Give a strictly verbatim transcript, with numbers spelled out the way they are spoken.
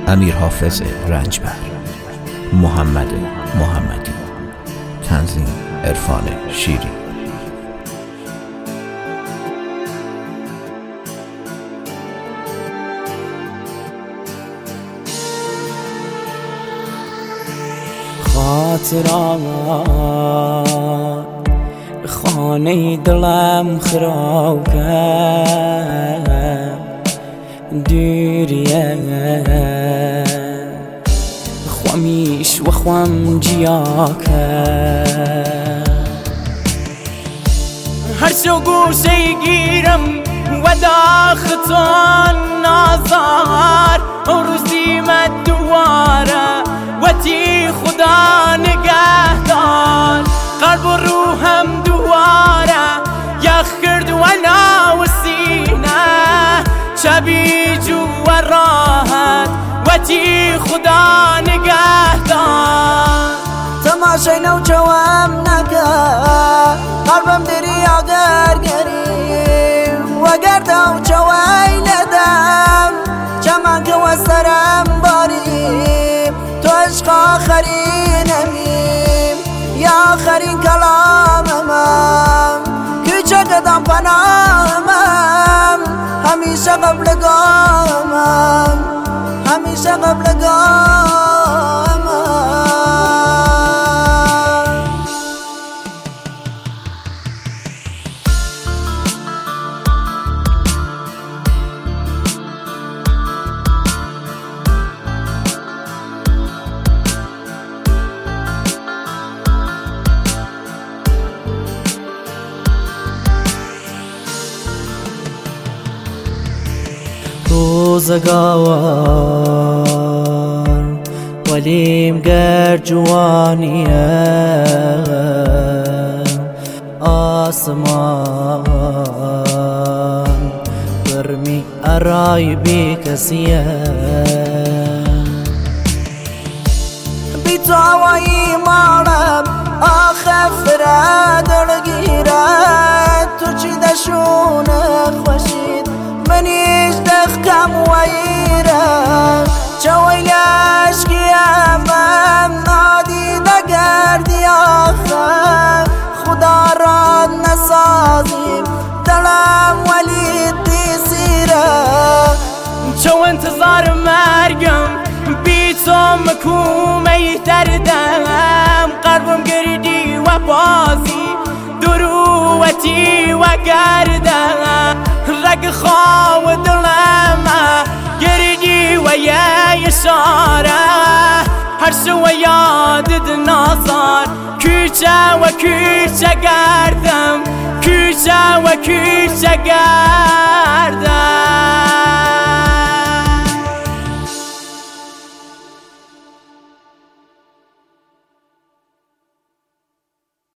امیر حافظ رنجبر، محمد محمدی، تنظیم عرفان شیری. خاطرات خانه دلم خراب کرد، دوریه خوامیش و خوام جیا کرد. هر شو گوشه گیرم و داختان نازار، روزی من دواره و تی خدا نگهدار. قلب و روحم دواره یخ کرد و نا و سینه، شبی جو و راحت و تی خدا نگهدار. تماشای نو جوام نکرد، قلبم دریا گرگریم و گردم جوای ندم، چمان که و سرم باریم تو عشق آخرینمیم یا آخرین کلامم، کوچه قدم پناهمم همیشه قبل گامم، همیشه قبل گامم. روزگار ولیم گر جوانیه، آسمان گرمی ارای بی کسیه. بی تو هوایی مالم آخه فرادر گیرد، تو چی دشونه خوشید منیش دخکم ویره، چویل عشقیم من نادیده گردی آخر، خدا را نسازیم دلم ولی دیسیره. چو انتظار مرگم بی تو مکومه دردم، قلبم گردی و بازی دروتی و گردم، رگ خواه دلم گردی و یه اشاره، هر شو یادت نازار کوچه و کوچه گردم، کوچه و کوچه گردم.